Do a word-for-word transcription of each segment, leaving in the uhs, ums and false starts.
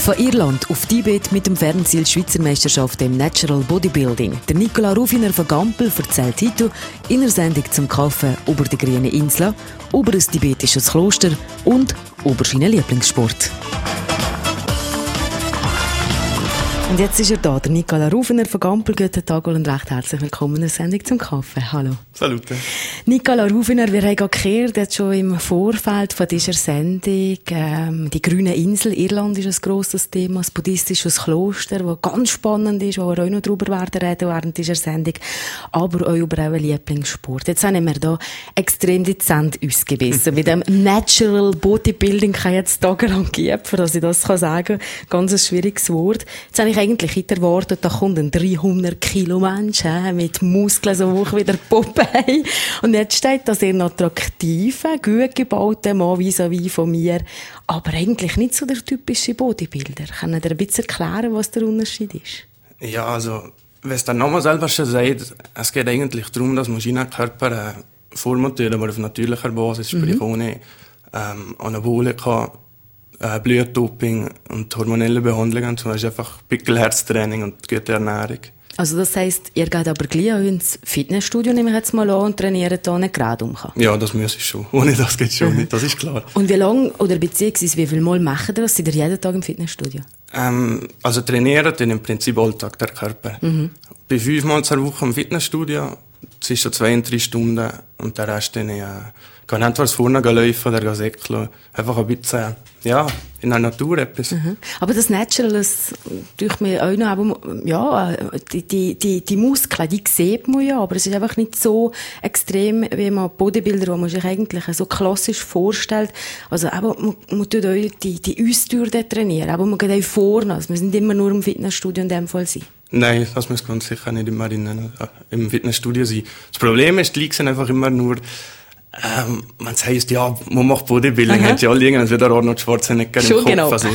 Von Irland auf Tibet mit dem Fernziel Schweizer Meisterschaft im Natural Bodybuilding. Der Nicola Rufiner von Gampel erzählt heute in einer Sendung zum Kaffee über die grünen Inseln, über ein tibetisches Kloster und über seinen Lieblingssport. Und jetzt ist er da, der Nicola Rufiner von Gampel. Guten Tag und recht herzlich willkommen in der Sendung zum Kaffee. Hallo. Salute. Nicola Rufiner, wir haben gerade gehört, jetzt schon im Vorfeld von dieser Sendung, ähm, die grüne Insel, Irland ist ein grosses Thema, ein buddhistisches Kloster, das ganz spannend ist, wo wir auch noch darüber werden reden während dieser Sendung, aber auch über euren Lieblingssport. Jetzt haben wir da extrem die Zähne ausgebissen. Mit dem Natural Bodybuilding kann ich jetzt tagelang geben, für dass ich das sagen kann. Ganz ein schwieriges Wort. Jetzt habe ich eigentlich nicht erwartet, da kommt ein dreihundert Kilo Mensch äh, mit Muskeln so hoch wie der Popeye. Und jetzt steht da sehr attraktiver, gut gebauter Mann vis-à-vis von mir, aber eigentlich nicht so der typische Bodybuilder. Kann ihr ein bisschen erklären, was der Unterschied ist? Ja, also, wenn es der Name selber schon sagt, es geht eigentlich darum, dass man seinen Körper äh, vormontiert, aber auf natürlicher Basis, sprich mhm. ohne ähm, Anabolika, äh, Blutdoping und hormonelle Behandlungen, zum Beispiel einfach Pickelherztraining und gute Ernährung. Also das heisst, ihr geht aber gleich auch ins Fitnessstudio, nehme ich jetzt mal an, und trainiert da nicht gerade um. Ja, das muss ich schon. Ohne das geht schon mhm. nicht, das ist klar. Und wie lange, oder beziehungsweise wie viel Mal machen ihr das? Seid ihr jeden Tag im Fitnessstudio? Ähm, also trainieren den im Prinzip Alltag, der Körper. Mhm. Bin fünfmal zur Woche im Fitnessstudio, es ist schon zweiunddreißig Stunden und der Rest dann, äh, kann entweder vorne laufen oder säckeln. Einfach ein bisschen, ja, in der Natur etwas. Mhm. Aber das Natural, das durch mir auch noch, aber, ja, die, die, die, die Muskeln, die sieht man ja, aber es ist einfach nicht so extrem, wie man Bodybuilder, wo man sich eigentlich so klassisch vorstellt. Also, aber man, man tut auch die, die Ausdauer trainieren, aber man geht auch vorne. Also, wir sind immer nur im Fitnessstudio in dem Fall sein. Nein, das muss ganz sicher nicht immer in, äh, im Fitnessstudio sein. Das Problem ist, die Leute sind einfach immer nur, Ähm, man sagt, ja, man macht Bodybuilding, hat ja alle irgendwas wie der Arnold Schwarzenegger im Kopf. Genau. Also,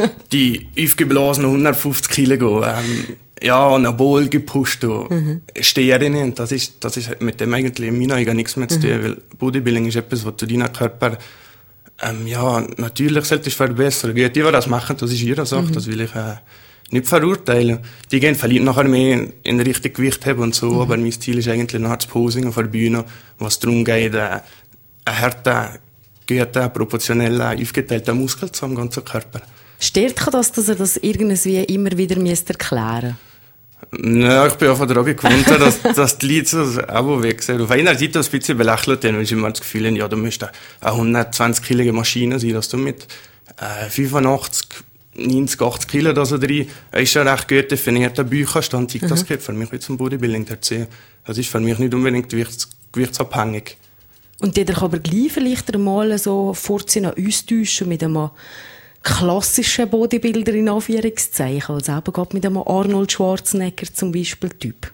die aufgeblasenen hundertfünfzig Kilo, ähm, ja, Anabol gepusht, mhm. Steherinen, das ist, das ist mit dem eigentlich in meinen Augen nichts mehr zu tun, mhm. weil Bodybuilding ist etwas, was du deinen Körper, ähm, ja, natürlich solltest du verbessern. Die, die das machen, das ist ihre Sache, mhm. das will ich, äh, nicht verurteilen. Die gehen vielleicht nachher mehr in, in Richtung Gewicht haben und so, mhm. aber mein Ziel ist eigentlich nachher das Posing auf der Bühne, was darum geht, äh, einen harten, guten, proportionellen, aufgeteilten Muskel zu haben, im ganzen Körper. Stört dich das, dass er das irgendwie immer wieder erklären müsst? Ja, ich bin einfach daran gewohnt, dass, dass die Leute so auch weg sind. Auf einer Seite ein bisschen belächelt, weil ich immer das Gefühl habe, ja, du musst eine hundertzwanzig-kilige Maschine sein, dass du mit äh, fünfundachtzig neunzig, achtzig Kilo da so drin, ist schon recht gut definierter Bücherstand, mhm. das geht für mich nicht zum Bodybuilding erzählen. Das ist für mich nicht unbedingt gewichts, gewichtsabhängig. Und der kann aber gleich vielleicht einmal so vorziehen, austauschen mit einem klassischen Bodybuilder in Anführungszeichen, also eben gerade mit einem Arnold Schwarzenegger zum Beispiel Typ.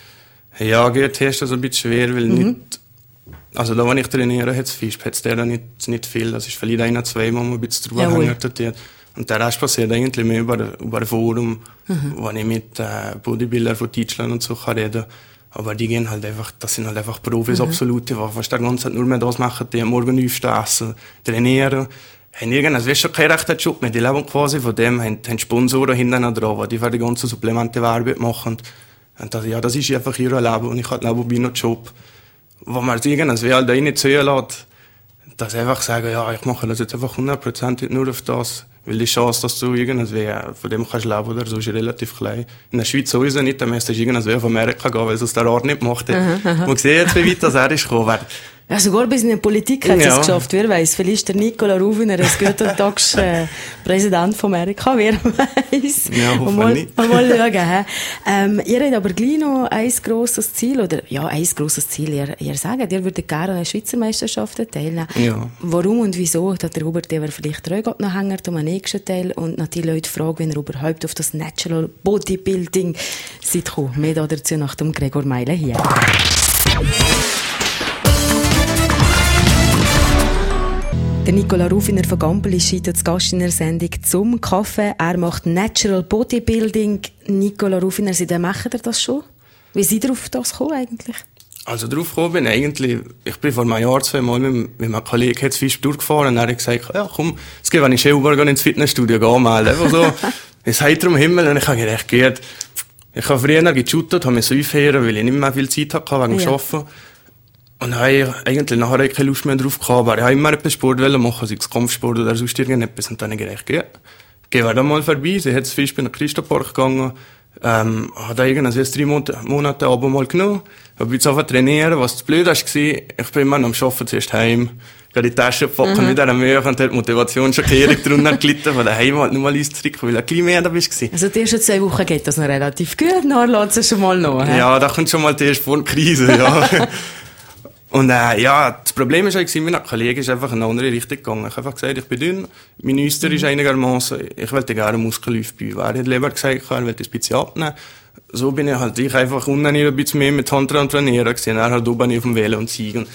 Ja, gut, hier ist das ein bisschen schwer, weil mhm. nicht, also da, wenn ich trainiere, hat es Fisch, hat es der nicht, nicht viel, das ist vielleicht ein, zwei Mal ein bisschen drüber hängt. Und der Rest passiert eigentlich mehr über, über ein Forum, mhm. wo ich mit äh, Bodybuildern von Deutschland und so kann reden. Aber die gehen halt einfach, das sind halt einfach Profis, mhm. absolute, die fast den ganzen Tag nur mehr das machen, die am Morgen aufstehen, essen, trainieren. Haben irgendwas, weißt du, keinen rechten Job mehr. Die leben quasi von dem, haben, haben Sponsoren hinten dran, die für die ganzen Supplemente Werbung machen. Und das, ja, das ist einfach ihr Leben. Und ich habe nebenbei noch einen Job, wo man irgendwas, wie halt nicht sehen lässt, dass einfach sagen, ja, ich mache das jetzt einfach hundertprozentig nur auf das. Weil die Chance, dass du irgendwie von dem kannst leben oder so, ist relativ klein. In der Schweiz sowieso nicht, dann müsstest du irgendwie auf Amerika gehen, weil es aus der Art nicht macht. Man sieht jetzt, wie weit das er ist gekommen. Ja, sogar bis in der Politik hat es ja. geschafft. Wer weiss, vielleicht ist der Nicola Rufiner ein guter Tags äh, Präsident von Amerika, wer weiss. Ja, hoffentlich mal, nicht. Mal, mal schauen. Ähm, ihr habt aber gleich noch ein grosses Ziel, oder, ja, ein grosses Ziel. Ihr, ihr sagt, ihr würdet gerne an den Schweizer Meisterschaften teilnehmen. Ja. Warum und wieso? Da der Hubert, der vielleicht auch noch hängt um den nächsten Teil. Und natürlich Leute fragen, wenn ihr überhaupt auf das Natural Bodybuilding seid gekommen. Mehr dazu nach dem Gregor Meile hier. Der Nicola Rufiner von Gampel ist heute zu Gast in der Sendung zum Kaffee. Er macht Natural Bodybuilding. Nicola Rufiner, seit wann macht ihr das schon? Wie seid ihr auf das gekommen eigentlich? Also drauf gekommen bin eigentlich, ich bin vor einem Jahr zweimal mit, mit einem Kollegen jetzt Fisch durchgefahren und er hat gesagt, ja komm, jetzt gehen wir nicht übergehen ins Fitnessstudio, gehen mal. Einfach so, es heiter am Himmel und ich habe gedacht, geht. Ich habe früher geshootet, habe mich so aufhören, weil ich nicht mehr viel Zeit hatte wegen dem ja. Arbeiten. Und habe eigentlich nachher keine Lust mehr drauf gehabt, aber ich habe immer etwas Sport machen, sei es Kampfsport oder sonst irgendetwas. Und dann habe ich gedacht, geht. Gehen wir da mal vorbei. Sie hat das Fisch bei den Christopark gegangen. Ähm, hat da irgendwas drei Monate, Monate Abo mal genommen. Hab jetzt einfach trainieren. Was das Blöde war, ich bin immer noch am Arbeiten zuerst heim. Ich habe die Tasche gepackt mhm. mit einer Mühe und hat die Motivation schon kehrig drunter gelitten, von daheim halt nur mal einzudrücken, weil ein bisschen mehr da bist. Also die ersten zwei Wochen geht das noch relativ gut, nachher lässt es schon mal noch. He? Ja, da kommt schon mal die erste Krise, ja. Und äh, ja, das Problem ist eigentlich, mein Kollege ist einfach in eine andere Richtung gegangen. Ich habe einfach gesagt, ich bin dünn, mein Öster mhm. ist einigermaßen, ich wollte gerne Muskelaufbau. Er hat lieber gesagt, er wollte ein bisschen abnehmen. So bin ich halt, ich einfach unten ein bisschen mehr mit Hand dran trainieren gesehen. Er hat oben auf dem Velo und Ziegen.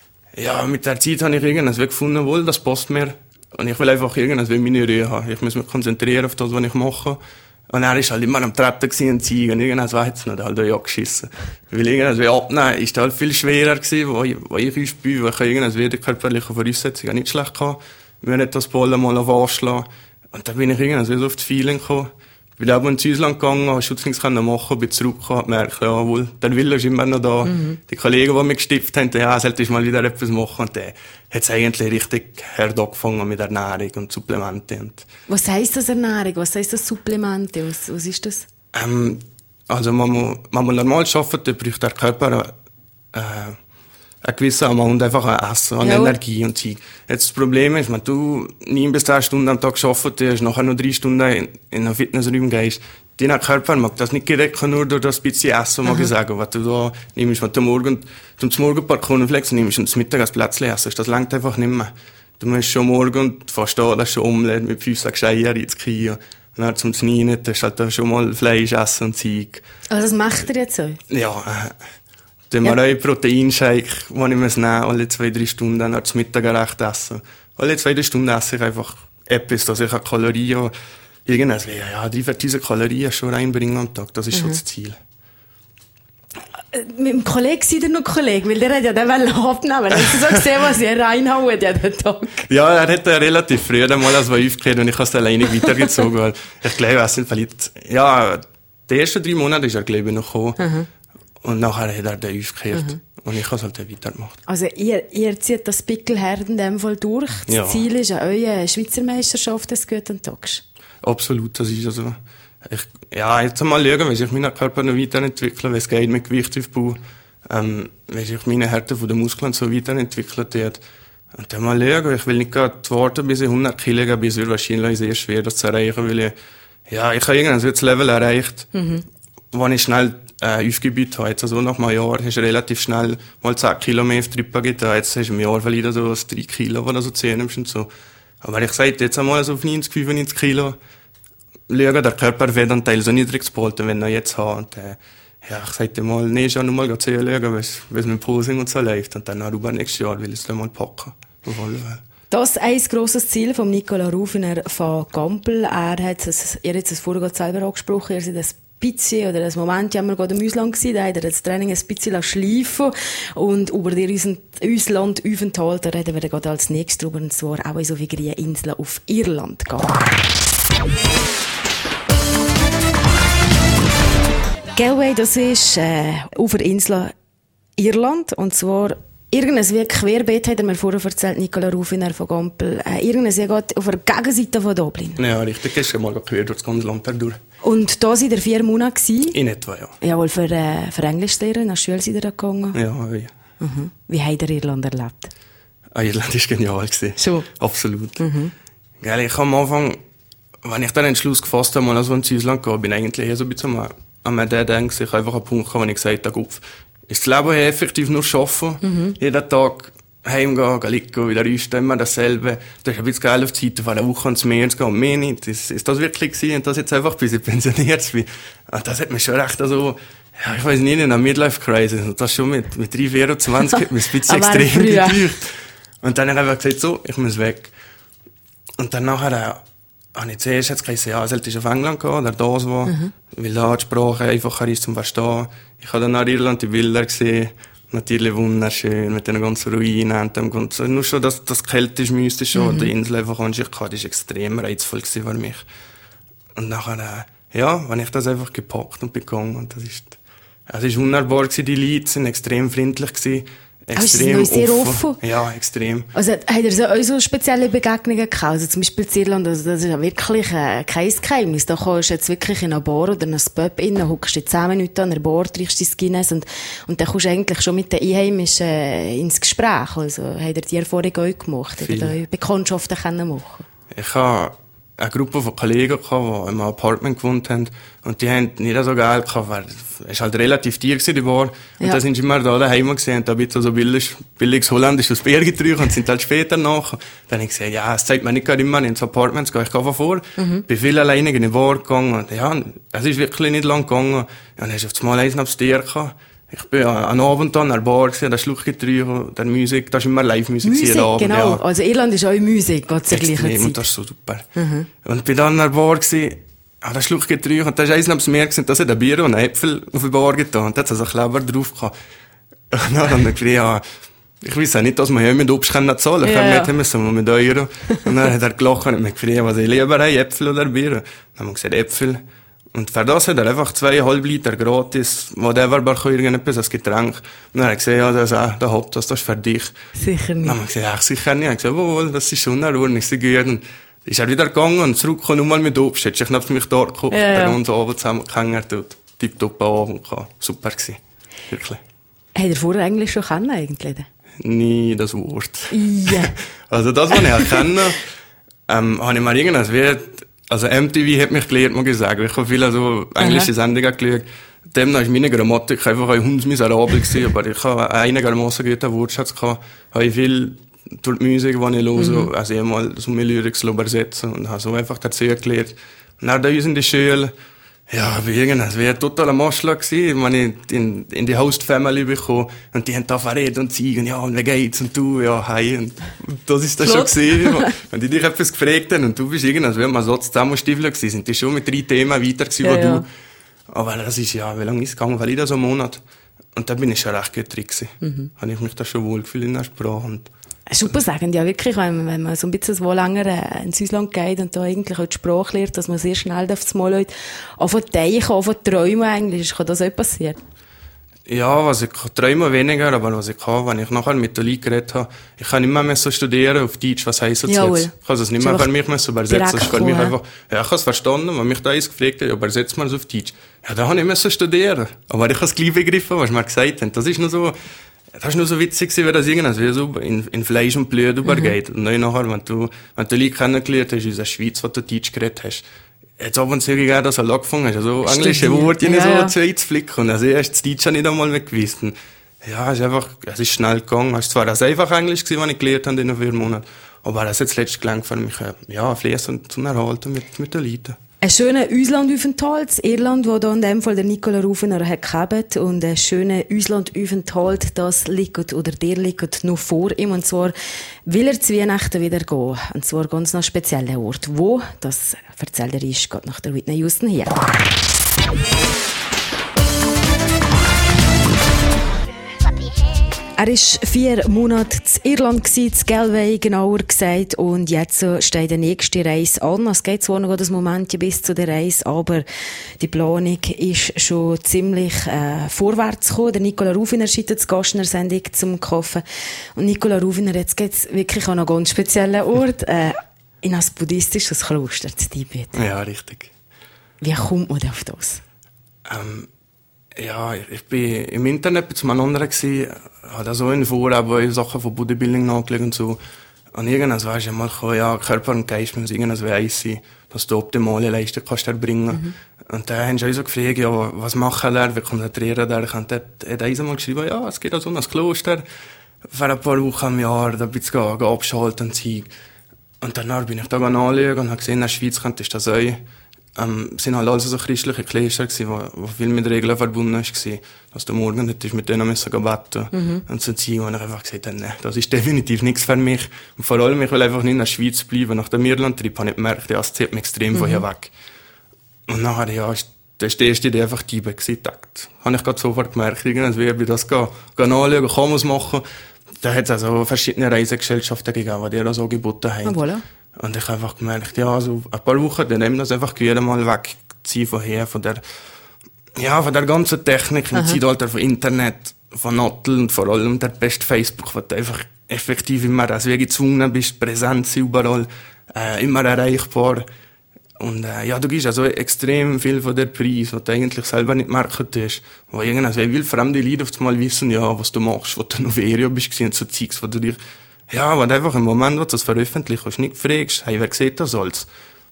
Ja, mit der Zeit habe ich irgendwas gefunden, wohl, das passt mir. Und ich will einfach irgendwas wie meine Ruhe haben. Ich muss mich konzentrieren auf das, was ich mache. Und er ist halt immer am Treppen gewesen und Ziegen. Und irgendwas war jetzt nicht, halt auch ja geschissen. Weil irgendwas wie abnehmen ist halt viel schwerer gewesen, wo ich, wo ich aufbaue, weil ich irgendwas wie die körperliche Voraussetzungen nicht schlecht hatte. Mir nicht das Ballen mal auf anschlagen. Und da bin ich irgendwas wie so auf das Feeling gekommen. Ich bin auch ins Ausland gegangen, habe Schutzdienst machen, bin zurückgekommen, gemerkt, ja, wohl, der Wille ist immer noch da. Mhm. Die Kollegen, die mich gestiftet haben, ja, sollte ich mal wieder etwas machen. Und der hat es eigentlich richtig hart angefangen mit Ernährung und Supplemente. Was heisst das Ernährung? Was heisst das Supplemente? Was, was ist das? Ähm, also, wenn man, wenn man normal arbeitet, dann braucht der Körper, äh, ein gewisser Amount einfach an Essen, an ja. Energie und Zeug. Jetzt das Problem ist, wenn du neun bis zehn Stunden am Tag arbeitest, hast, nachher noch drei Stunden in, in einen Fitnessraum gehst, dein Körper mag das nicht direkt nur durch das bisschen Essen, mag ich sagen. Was du da nimmst, wenn du morgen, zum Morgen ein paar Cornflakes nimmst und zum Mittag ein Plätzchen essst, das langt einfach nicht mehr. Du musst schon morgen, fast da, das schon Omelette mit fünf, sechs Eier ins Kühe. Und dann zum Neun, hast du halt schon mal Fleisch essen und Zeug. Also das macht ihr jetzt so? Ja, äh, Dann ja. wir auch Proteinshake, den ich muss nehmen, alle zwei, drei Stunden, dann zum Mittag recht essen. Alle zwei, drei Stunden esse ich einfach etwas, dass ich Kalorien, irgendwas, ja, drei, viertausend Kalorien schon reinbringen am Tag. Das ist mhm. schon das Ziel. Mit dem Kollegen seid ihr noch Kollege, weil der hat ja den abnehmen. Hast du so gesehen, was ihr reinhauen jeden Tag? Ja, er hat ja relativ früh einmal als aufgehört und ich habe es alleine weitergezogen. Weil ich glaube, es sind vielleicht, ja, die ersten drei Monate ist er, glaube ich, noch gekommen. Mhm. Und nachher hat er den aufgehört. Mhm. Und ich habe es halt weitergemacht. Also, ihr, ihr zieht das Pickelherd in dem Fall durch. Das ja. Ziel ist ja eure Schweizer Meisterschaft des guten Tages. Absolut, das ist also. Ich, ja, jetzt mal schauen, wie sich mein Körper noch weiterentwickelt, wie es geht mit Gewichtsaufbau, ähm, wie sich meine Härte von den Muskeln so weiterentwickelt wird. Und dann mal schauen, ich will nicht gerade warten, bis ich hundert Kilo gehe, bis es wahrscheinlich sehr schwer das zu erreichen, weil ich, ja, ich habe irgendwann so das Level erreicht, mhm. wo ich schnell äh, Aufgebiet habe. Jetzt also nach einem Jahr hast du relativ schnell mal zehn Kilo mehr auf die Rippe getan. Jetzt hast du im Jahr vielleicht so drei Kilo oder so zehn nimmst und so. Aber ich sage jetzt einmal so auf neunzig, fünfundneunzig Kilo, schauen, der Körperfettanteil so niedrig zu behalten, wenn er jetzt hat. Und, äh, ja, ich sage dir mal, nee, schon noch mal sehen, schauen, wie es mit Posing und so läuft. Und dann über nächstes Jahr will ich es dann mal packen. Das ist ein grosses Ziel von Nicolas Rufiner von Gampel. Er hat es, ihr hat es vorher gerade selber angesprochen, ihr seid ein bisschen, oder ein Moment, haben wir gerade im Ausland gewesen, da hat er das Training ein bisschen schleifen und über die Auslandaufenthalt, da reden wir gerade als nächstes drüber, und zwar auch in so viele Inseln auf Irland gehen. Galway, das ist äh, auf der Insel Irland, und zwar irgendein wie querbeet, hat er mir vorher erzählt, Nicolas Rufiner von Gampel, äh, irgendein wie geht auf der Gegenseite von Dublin. Ja, richtig, ist schon mal quer durch das ganze Land durch. Und da seid ihr vier Monate gewesen? In etwa, ja. Jawohl, für, äh, für Englischlehrer, nach Schule seid ihr da gegangen? Ja, ja. Mhm. Wie habt ihr Irland erlebt? Ah, Irland war genial gewesen. Schon? Absolut. Mhm. Geil, ich habe am Anfang, wenn ich dann den Entschluss gefasst habe, mal also ins Ausland gehen, bin ich eigentlich eher so ein bisschen an mir der denkt, ich einfach einen Punkt gehabt, wo ich gesagt habe, Kopf, ist das Leben hier effektiv nur arbeiten, mhm. jeden Tag heimgehen, liegen, wieder einstehen, immer dasselbe. Das ist ein bisschen geil auf die Seite, von einer Woche ans Meer zu gehen, und mehr nicht. Das, ist das wirklich gewesen? Und das jetzt einfach, bis ich pensioniert bin. Und das hat mich schon recht so, ja, ich weiß nicht, in einer Midlife-Crisis. Und das schon mit, mit drei, vierundzwanzig hat mich ein bisschen extrem gedauert. Und dann habe ich einfach gesagt, so, ich muss weg. Und dann nachher, äh, habe ich zuerst jetzt gesagt, ja, sollte ich auf England gehen, oder das war, mhm. weil da die Sprache einfacher ist zum Verstehen. Ich habe dann nach Irland die Bilder gesehen, Natürlich wunderschön, mit den ganzen Ruinen und dem ganzen, nur schon das, das keltisch mystische, mhm. die Insel einfach an sich hatte, das war extrem reizvoll für mich. Und nachher, äh, ja, wenn ich das einfach gepackt und bekommen, und das ist, es ist wunderbar gewesen, die Leute sind extrem freundlich gewesen, extrem also sehr offen. offen. Ja, extrem. Also, habt ihr so, auch so spezielle Begegnungen gehabt? Also, zum Beispiel in Irland, also, das ist ja wirklich, äh, kein Geheimnis. Da kommst du jetzt wirklich in eine Bar oder in ein Pub rein, hockst du zehn Minuten an der Bar, trinkst dein Guinness und, und dann kommst du eigentlich schon mit den Einheimischen äh, ins Gespräch. Also, habt ihr die Erfahrung auch gemacht? Habt ihr da Bekanntschaften können machen? Ich habe eine Gruppe von Kollegen gehabt, die in einem Apartment gewohnt haben. Und die haben nicht so Geld gehabt, weil es halt relativ teuer war, die Bar. Und ja. da sind sie immer da daheim gewesen und da ein bisschen so billig, billiges Holländisches Bier getrunken und sind halt später nach. Dann habe ich gesagt, ja, es zeigt mir nicht gerade immer ins Apartment zu gehen. Ich gehe von vor. Mhm. Bin viel alleine in die Bar gegangen. Und ja, es ist wirklich nicht lang gegangen. Und dann hast du auf das Mal eins aufs Tier gehabt. Ich bin an Abend an der Bar gewesen, der Schluck getrunken, der Musik, das ist immer Live-Musik. Musik, Abend, genau. Ja. Also Irland ist auch Musik, Gott sei Dank. Extrem, und das ist so super. Mhm. Und bin dann an der Bar gewesen, ah, der Schluck getrunken, und da ist eins neben mir gewesen, da hat ein Bier und ein Äpfel auf die Bar getan, und da hat so ein Kleber drauf gehabt. Und dann habe ich gesagt, ja, ich weiss auch nicht, dass man hier mit Obst zahlen kann. Ich ja, kann nicht mit Euro. Und dann hat er gelacht und mich gefragt, was ich lieber habe, Äpfel oder Bier. Dann haben wir gesagt, Äpfel. Und für das hat er einfach zweieinhalb Liter gratis, whatever, bei irgendetwas als Getränk. Und dann hat er gesagt, ja, das, äh, da habt das, das ist für dich. Sicher nicht. Dann haben wir gesagt, ja, sicher nicht. Er hat gesagt, wohl, das ist schon ordentlich, sehr gut. Und ist er wieder gegangen und zurückgekommen, nur mal mit Obst. Hätte ich neben mich dort gekocht, ja, ja. den ganzen Abend zusammen kennengelernt und tipptopp Abend gehabt. Super gewesen. Wirklich. Hat er vorher eigentlich schon kennen, eigentlich? Nie das Wort. Ja. Also das, was ich auch kenne, ähm, habe ich mal irgendwas wie, also M T V hat mich gelehrt, muss ich sagen. Ich habe viele so englische Sendungen geschaut. Demnach ist meine Grammatik einfach ein hundsmiserabel gewesen, aber ich habe einigermaßen guten Wortschatz gehabt. Habe ich viel durch die Musik, die ich höre, mhm. also einmal so meine Lyrics übersetzen und habe so einfach dazu gelernt. Und dann da uns in die Schule, ja, wie irgendwas, wie ein totaler Maschlag gewesen, wenn ich in, in die Host-Family bekomme, und die haben da verredet und zeigen, ja, und wie geht's, und du, ja, hi, und, und das ist das schon gewesen. Wenn die dich etwas gefragt haben, und du bist irgendwas, wie man so zusammenstiefelt gewesen, sind die schon mit drei Themen weiter gewesen, ja, wo ja. du, aber das ist, ja, wie lange ist es gegangen? Vielleicht so einen Monat. Und da bin ich schon recht gut drin gewesen. Mhm. Habe ich mich da schon wohlgefühlt in der Sprache. Und super sagen, ja wirklich, wenn, wenn man so ein bisschen wo länger äh, ins Ausland geht und da eigentlich auch die Sprache lernt, dass man sehr schnell auf das Mal Leute anfangen zu denken, anfangen zu träumen eigentlich, kann das auch passieren? Ja, was ich träume weniger, aber was ich kann, wenn ich nachher mit den Leuten geredet habe, ich kann nicht mehr, mehr so studieren auf Deutsch, was heisst das Jawohl. jetzt? Ich kann es nicht mehr für mich mehr so übersetzen. Das ist für mich einfach, ja, ich habe es verstanden, wenn mich da eins gefragt hat, ja, übersetzt mal es auf Deutsch. Ja, da habe ich mehr so studieren. Aber ich habe es gleich begriffen, was wir gesagt haben. Das ist nur so, das ist nur so witzig, wie das irgendwas, wie so in, in Fleisch und Blut übergeht. Mhm. Und dann nachher, wenn du, wenn du Leute kennengelernt hast, in der Schweiz, wo du Deutsch geredet hast, jetzt ab und zu gegeben, dass er angefangen hast, also englische Worte ja, so ja. zu einzuflicken. Und also erst das Deutsche nicht einmal mehr gewusst. Ja, es ist einfach, es ist schnell gegangen. Es war zwar einfach Englisch gewesen, was ich gelernt habe in den vier Monaten. Aber es hat jetzt letztlich gelangt für mich, ja, fließend zum Erhalten mit, mit den Leuten. Ein schöner Auslandaufenthalt in Irland, wo da in dem Fall der Nicola Rufener hat gehabt. Und ein schöner Auslandaufenthalt, das liegt, oder der liegt noch vor ihm. Und zwar will er zu Weihnachten wieder gehen. Und zwar ganz nach speziellen Ort. Wo? Das erzählt er uns gerade nach der Whitney Houston hier. Er war vier Monate in Irland, in Galway genauer gesagt, und jetzt steht die nächste Reise an. Es geht zwar noch ein Moment bis zu der Reise, aber die Planung ist schon ziemlich äh, vorwärts gekommen. Der Nicola Rufener schreitet zu Gast in der Sendung zum Kaffee. Und Nicola Rufener, jetzt geht es wirklich an einen ganz speziellen Ort, äh, in ein buddhistisches Kloster zu Tibet. Ja, richtig. Wie kommt man auf das? Ähm Ja, ich bin im Internet zum anderen gewesen, habe so in Foren Sachen von Bodybuilding nachgelegt und so. Und irgendwas weisst du mal, ja, Körper und Geist müssen irgendwas weiss sein, dass du optimale Leistung kannst erbringen. Mhm. Und dann haben sie auch so gefragt, ja, was machen wir, wie konzentrieren wir? Und dann hat er einmal geschrieben, ja, es geht also um das Kloster, für ein paar Wochen im Jahr, da ein bisschen abschalten und so. Und danach bin ich da anschauen und habe gesehen, in der Schweiz könnte ich das auch. Ähm, es sind halt also so christliche Klöster gewesen, wo, wo viel mit Regeln verbunden war, dass du morgen hättest mit denen müssen beten mhm. und so ziehen. Und ich einfach gesagt habe, nee, das ist definitiv nichts für mich. Und vor allem, ich will einfach nicht in der Schweiz bleiben. Nach dem Irland-Trip habe ich gemerkt, ja, es zieht mich extrem mhm. von hier weg. Und nachher, ja, ist das war die erste Idee einfach die gewesen. Takt. Habe ich gerade sofort gemerkt, irgendwie, wie das gehen, gehen anschauen, kann man es machen. Da hat es also verschiedene Reisegesellschaften gegeben, die das so geboten haben. Ah, voilà. Und ich habe einfach gemerkt, ja, also ein paar Wochen, dann nehmen das einfach wieder mal wegziehen von her, von der, ja, von der ganzen Technik im Zeitalter von Internet, von Nattel und vor allem der beste Facebook, wo du einfach effektiv immer als wie gezwungen bist, Präsenz überall, äh, immer erreichbar. Und äh, ja, du gibst also extrem viel von der Preis, was du eigentlich selber nicht merken tust. Wo irgendwas, wie will fremde Leute auf einmal wissen, ja, was du machst, wo du noch Ferio bist, und so Zeugs, wo du dich, ja, wo du einfach im Moment, wo du das veröffentlichst, hast, nicht fragst, hey, wer sieht das alles?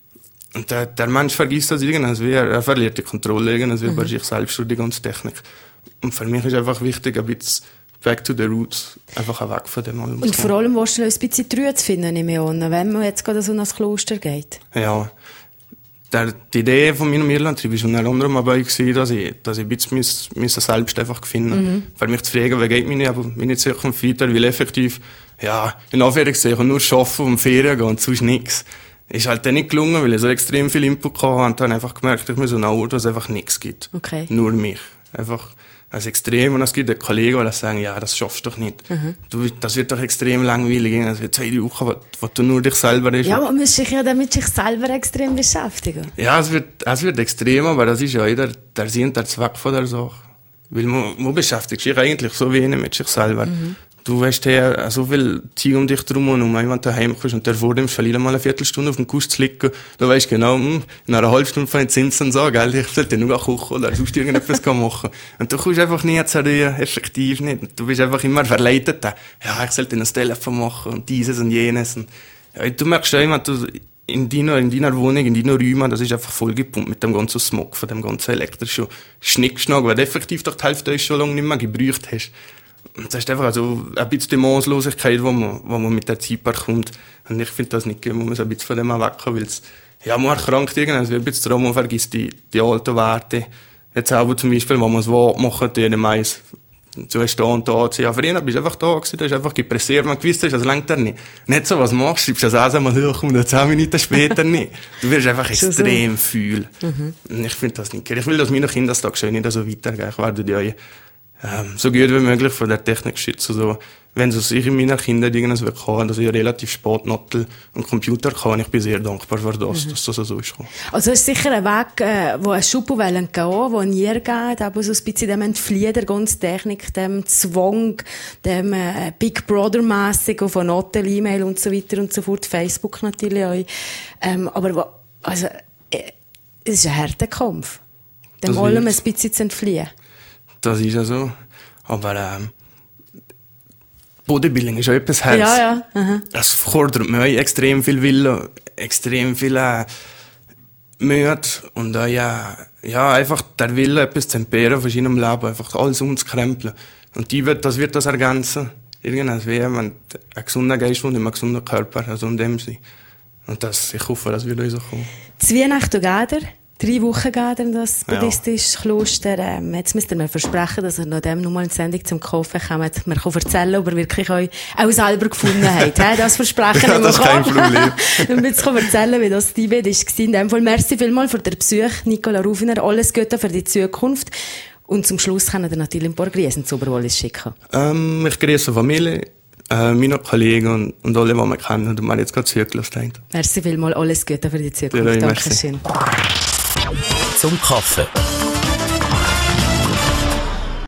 Und der, der Mensch vergisst das irgendwas, wie er, er verliert die Kontrolle irgendwas, wie mhm. bei sich selbst durch die ganze Technik. Und für mich ist einfach wichtig, ein bisschen back to the roots, einfach weg von dem allem. Und vor allem willst du ein bisschen die Ruhe zu finden, nehme ich an, wenn man jetzt gerade so nach Kloster geht. Ja. Der, die Idee von meinem Irlandtrip war unter anderem dabei gewesen, dass ich, dass ich ein bisschen mis, mis selbst einfach finden. Mhm. Für mich zu fragen, wie geht meine, meine Zukunft weiter, weil effektiv, ja, in Anführungszeichen nur arbeiten und Ferien gehen und sonst nichts. Ist halt dann nicht gelungen, weil ich so extrem viel Input hatte und dann einfach gemerkt, ich muss so einen Ort, wo es einfach nichts gibt. Okay. Nur mich. Einfach, als extrem. Und es gibt einen Kollegen, die sagen, ja, das schaffst du doch nicht. Mhm. Du, das wird doch extrem langweilig. Das wird zwei Wochen, wo, wo du nur dich selber bist. Ja, man muss sich ja damit sich selber extrem beschäftigen. Ja, es wird, es wird extrem, aber das ist ja jeder, der Sinn, der Zweck von der Sache. Weil man, man beschäftigt sich eigentlich so wenig mit sich selber. Mhm. Du weißt ja so viel Zeug um dich drum und wenn du daheim kommst und der vor dem verliert mal eine Viertelstunde auf dem Kuss zu liegen, dann weißt du genau, mh, in einer halben Stunde von den Zinsen sagen, gell, ich sollte nur kochen oder sonst irgendetwas machen. Und du kommst einfach nie zur Ruhe, effektiv nicht. Du bist einfach immer verleitet, ja, ich sollte das Telefon machen und dieses und jenes. Und, ja, du merkst ja immer, du, in deiner, in deiner Wohnung, in deiner Räumen, das ist einfach vollgepumpt mit dem ganzen Smog, von dem ganzen elektrischen Schnickschnack, weil du effektiv doch die Hälfte schon lange nicht mehr gebraucht hast. Das ist einfach also ein bisschen die Maßlosigkeit, wo man, wo man mit der Zeit bekommt. Und ich finde das nicht gut, man muss ein bisschen von dem wegkommen, weil es, ja, man erkrankt irgendwie, ein bisschen darum, man vergisst die, die alten Werte. Jetzt auch zum Beispiel, wenn man es machen, die Mais, so ist da und da, ja, früher bist du einfach da gewesen, da ist einfach gepressiert, man gewusst hast, das lenkt er nicht. Nicht so, was machst, schreibst du das auch einmal hoch und zehn Minuten später nicht. Du wirst einfach extrem so fühl. Mhm. Und ich finde das nicht gut. Ich will, dass meine Kinderstag schön nicht so weitergehen. Ich werde die Ähm, so gut wie möglich von der Technik schützen. So, wenn es sich in meiner Kindheit irgendwas wirklich kann, dass ich relativ spät Nattel und Computer kann, ich bin sehr dankbar für das, mhm. dass das so ist. Also es ist sicher ein Weg, äh, wo ein Schuppo gehen wollen, wo nie geht, aber so ein bisschen dem Entfliehen der ganzen Technik, dem Zwang, dem äh, Big Brother-mässig von Nattel, E-Mail und so weiter und so fort, Facebook natürlich auch. Ähm, aber wo, also, äh, es ist ein harter Kampf, dem allem ein bisschen zu entfliehen. Das ist ja so. Aber ähm, Bodybuilding ist auch etwas Herz. Ja, ja. Aha. Das fordert mir extrem viel Wille, extrem viel äh, Mühe und äh, ja, ja, einfach der Wille, etwas zu entbehren von seinem Leben, einfach alles umzukrempeln. Und die wird, das wird das ergänzen. Irgendwas wie ein gesunder Geist und ein gesunder Körper, also in dem Sinne. Und das, ich hoffe, das wird uns auch kommen. Zu Weihnachten geht er. Drei Wochen geht in das buddhistische ja. Kloster. Ähm, jetzt müsst ihr mir versprechen, dass ihr noch dem nochmal eine Sendung zum Kaffee kommt. Man kann erzählen, ob ihr wirklich euch auch selber gefunden habt. Das versprechen ja, das ist kein Problem. Und jetzt kann erzählen, wie das Tibet war. In dem Fall merci vielmals für den Besuch, Nicola Rufiner. Alles Gute für die Zukunft. Und zum Schluss können ihr natürlich ein paar Grüße zu Oberwallis schicken. Ähm, ich grüße Familie, äh, meine Kollegen und, und alle, die wir kennen und mir jetzt gerade zugelassen haben. Merci vielmals. Alles Gute für die Zukunft. Ja, Dankeschön. Zum Kaffee.